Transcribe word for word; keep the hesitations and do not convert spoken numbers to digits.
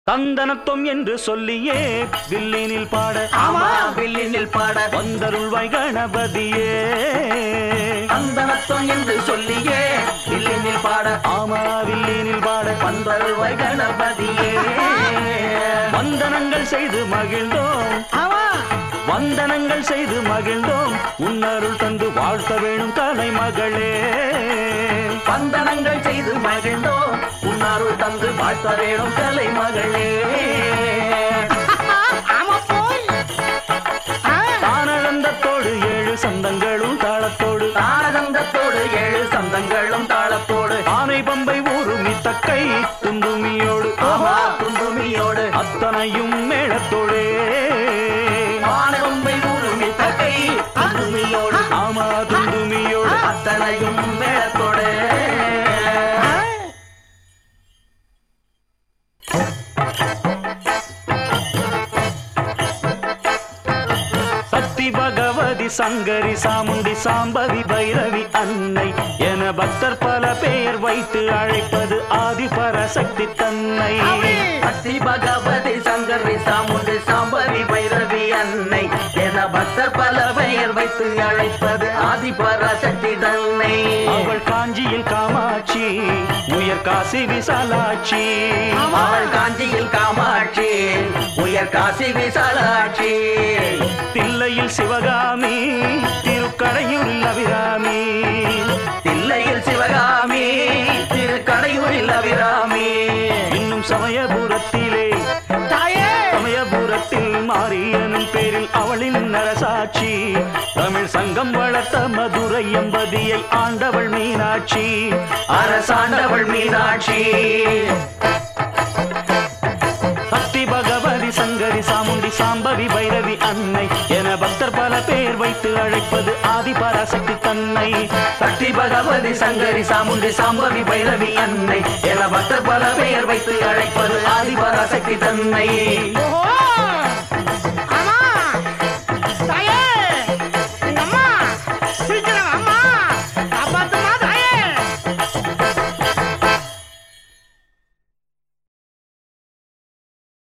தந்தனத்தம் என்று சொல்லியே வில்லினில் பாட ஆமா வில்லினில் பாட வந்தருள்வாய் கணபதியே தந்தனத்தம் என்று சொல்லியே வில்லினில் பாட ஆமா வில்லினில் பாட வந்தருள்வாய் கணபதியே வந்தனங்கள் செய்து மகிழ்ந்தோம் ஆமா வந்தனங்கள் செய்து மகிழ்ந்தோம் உன்னருள் தந்து வாழ்த்த வேணும் கலைமகளே வந்தனங்கள் செய்து மகிழ்ந்தோம் உன்னருள் தந்து வாழ்த்த வேணும் கலைமகளே தானதந்தத்தோடு ஏழு சந்தங்களும் தாளத்தோடு தானதந்தத்தோடு ஏழு சந்தங்களும் தாளத்தோடு ஆனை பம்பை ஊருமி தக்கை துந்துமியோடு ஆமா துந்துமியோடு அத்தனையும் மேளத்தோடே ஆனை பம்பை ஊருமி தக்கை துந்துமியோடு ஆமா துந்துமியோடு அத்தனையும் மேளத்தோடு சக்தி பகவதி சங்கரி சாமுண்டி சாம்பவி பைரவி அன்னை என பக்தர் பல பெயர் வைத்து அழைப்பது ஆதி பராசக்தி தன்னை சக்தி பகவதி சங்கரி சாமுண்டி சாம்பவி பைரவி அன்னை என பக்தர் பல பெயர் வைத்து அழைப்பது ஆதி பராசக்தி தன்னை அவள் காஞ்சியில் காமாட்சி உயர் காசி விசாலாட்சி அவள் காஞ்சியில் காமாட்சி உயர் காசி விசாலாட்சி தில்லையில் சிவகாமி திருக்கடையூரில் அபிராமி தில்லையில் சிவகாமி திருக்கடையூரில் அபிராமி இன்னும் சமயபுரத்திலே சமயபுரத்தில் மாரியனும் பேரில் அவளின் நரசாட்சி தமிழ் சங்கம் வளர்த்த மதுரை எம்பதியை ஆண்டவள் மீனாட்சி அரசாண்டவள் மீனாட்சி சக்தி பகவதி சங்கரி சாமுண்டி சாம்பவி பைரவி அன்னை என பக்தர் பல பேர் வைத்து அழைப்பது ஆதி பராசக்தி தன்னை சக்தி பகவதி சங்கரி சாமுண்டி சாம்பவி பைரவி அன்னை என பக்தர் பல பெயர் வைத்து அழைப்பது ஆதி பராசக்தி தன்னை